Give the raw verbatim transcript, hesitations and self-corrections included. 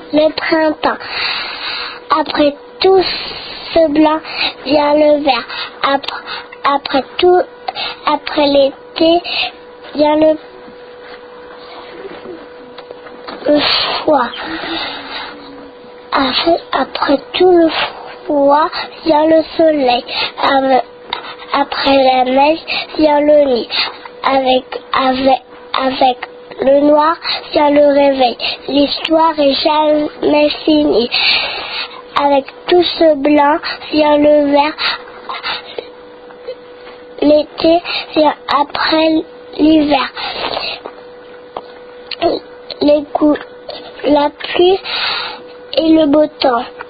le printemps. Après tout ce blanc vient le vert. Après, après tout, après l'été vient le, le froid. Après, après tout le froid vient le soleil. Avec, après la neige vient le nid. Avec, avec, avec le noir vient le réveil. L'histoire est jamais finie. Avec tout ce blanc vient le vert. L'été vient après l'hiver. Les coups, la pluie et le beau temps.